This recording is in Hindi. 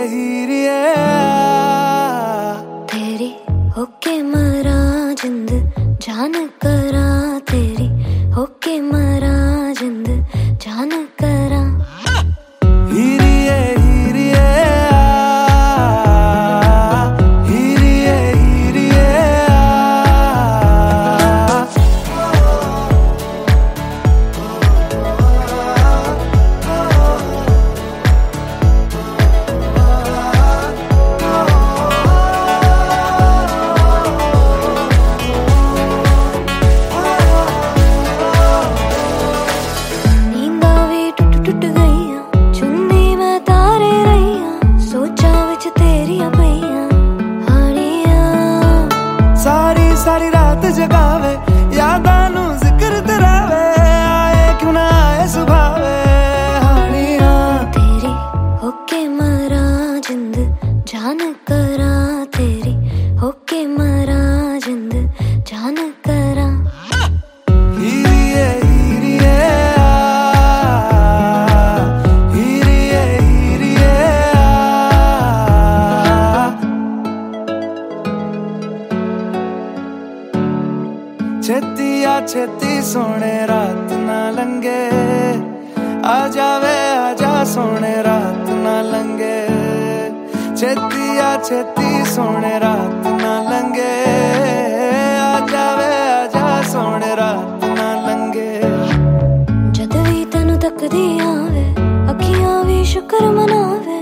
हीरिए तेरी होके मरा जिंद जान करा, तेरी होके मरा जिंद जान करा। हीरिए हीरिए हीरिए हीरिए सारी रात जगावे यादां नू जिक्र तरावे, आए क्यों ना आए सुभावे हानियां। तेरी होके मरा जिंद जान करा, तेरी होके मरा जिंद जान करा। हीरिए हीरिए हीरिए हीरिए छेती आ छेती सोने रात ना लंगे, आ जावे आजा सोने रात ना लंगे। छेती आ छेती सोने रात ना लंगे, आ जावे आजा सोने रात ना लंगे। जद भी तेनू तकदी आवे अखियां भी शुक्र मनावे,